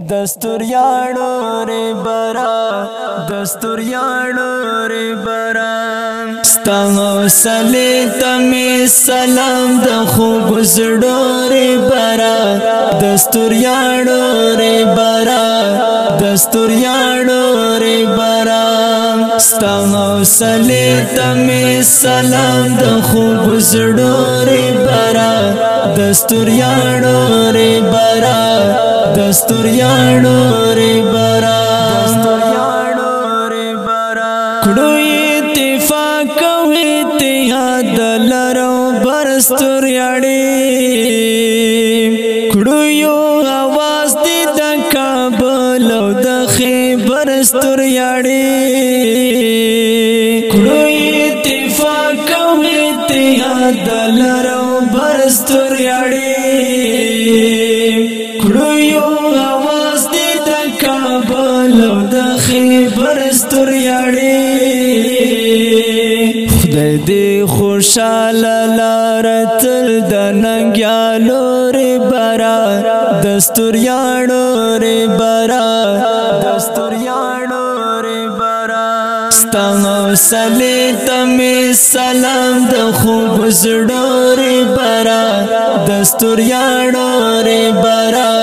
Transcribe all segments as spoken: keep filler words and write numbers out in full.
دستوریانو ری برا دستوریانو ری برا ستا حوصلې ته مې سلام د خوږ زړه ری برا دستوریانو ری برا دستوریانو ری برا ستا حوصلې ته مې سلام د خوږ زړه ری برا دستوریانو ری برا دستوریانو ری برا دستوریانو ری برا کړو اتفاق او اتحاد لرو برستوریاړي کړو یو आवाज دې د کابل او د خیبر ستوریاړي کړو اتفاق او اتحاد لرو برستوریاړي خدای دې خوشاله لار تل د ننګیالو ری برا دستوریانو ری برا دستوریانو ری برا ستا حوصلې ته مې سلام د خوږ زړه ری برا دستوریانو ری برا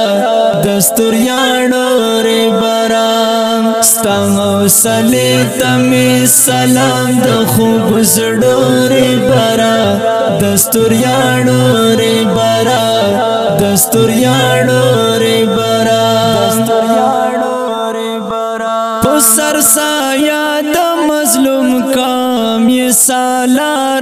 دستوریانو ری برا ستا حوصلې ته مې سلام د خوږ زړه ری برا دستوریانو ری برا دستوریانو ری برا دستوریانو ری برا په سر سایه د مظلوم کام یې سالار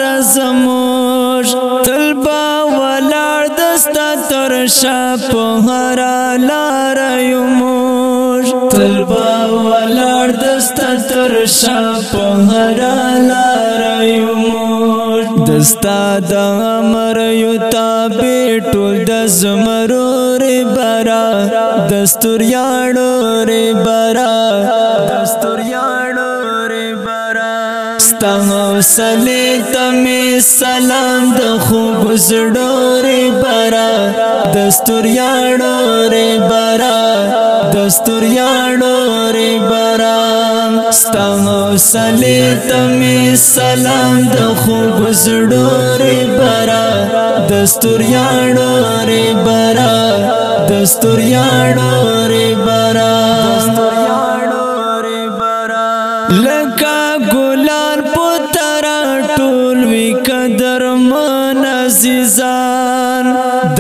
زموږ تل به ولاړ دستا تر شا په هره لار یو موږ تل به ولاړ دستا تر شا په هره لار یو موږ دستا د امر یو تابع ټول د زمرو ری برا دستوریانو ری برا دستوریانو ری برا ستا حوصلې ته مې سلام د خوږ زړه ری برا دستوریانو ری برا دستوریانو ری برا ستا حوصلې ته مې سلام د خوږ زړه ری برا دستوریانو ری برا دستوریانو ری برا دستوریانو ری برا لکه ګلان پترا ټول وی قدر من عزیزان د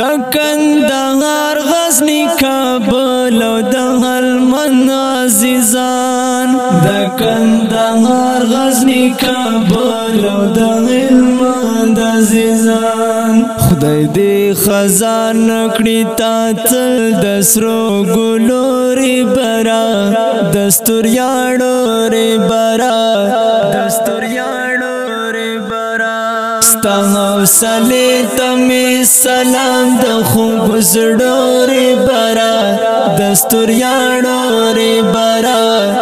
کندهار غزنی کابل او د هلمند عزیزان د کندهار غزنی کابل او د هلمند عزیزان خدای دې خزان کړی تا تل د سرو ګلو ری برا دستوریانو ری برا دستوریانو ری برا ستا حوصلې ته مې سلام د خوږ زړه ری برا دستوریانو ری برا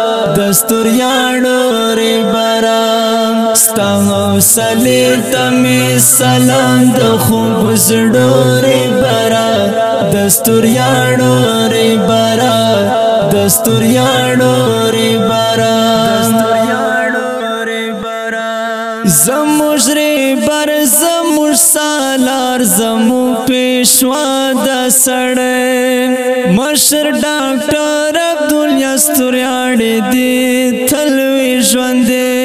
دستوریانو ری برا ستا حوصلې ته مې سلام د خوږ زړه ری برا دستوریانو ری برا دستوریانو ری برا دستوریانو ری برا زموږ ری بر زموږ سالار زموږ پیشوا د سړی مشر ډاکټر عبدالیستوریاړي دې تل وي ژوندی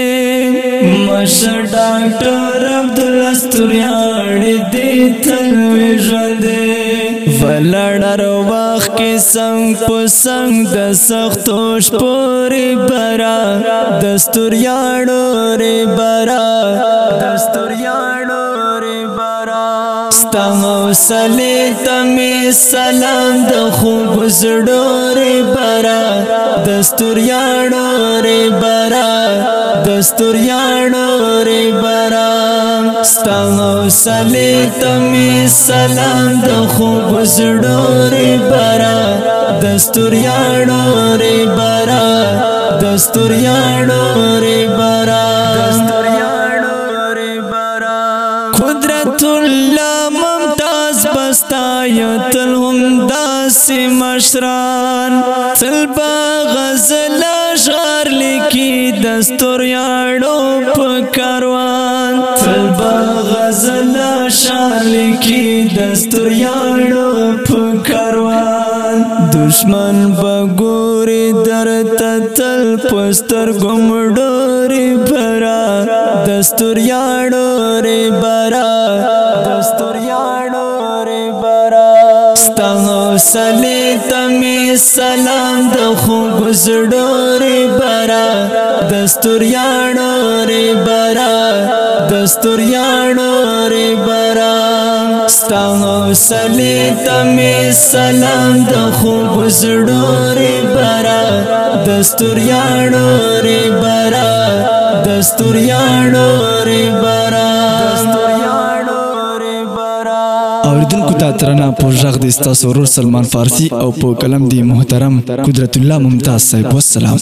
مشر ډاکټر عبدالیستوریاړي دې تل وي ژوندی ولړ وخت کې څنګ په څنګ د سختو شپو ری برا دستوریانو ری برا دستوریانو ری برا ستا حوصلې ته مې سلام د خوږ زړه ری برا دستوریانو ری برا دستوریانو ری برا ستا حوصلې ته مې سلام د خوږ زړه ری برا دستوریانو ری برا دستوریانو ری برا دستوریانو ری برا قدرت الله ممتاز بستا یو تل هم داسې مشران تل با غزل اشعار لیکي دستور یاړو په کاروان تل با غزل اشعار لیکي دستور یاړو په کاروان دشمن بګوري درته تل پستر ګمډوري برا دستور یاړو ری برا دستور یاړو ری برا ستاسو سلی تمی سلام د خوب زړه ری برا دستور یاړو ری برا دستور یاړو ری برا ستاسو سلی تمی سلام د خوب زړه ری برا دستور یاړو ری برا دستور یاړو ری برا دستور یاړو ری برا اوریدونکو ته ترنه په ژغ د ستاسو ورور سلمان فارسی او په قلم دی محترم قدرت الله ممتاز صاحب. والسلام.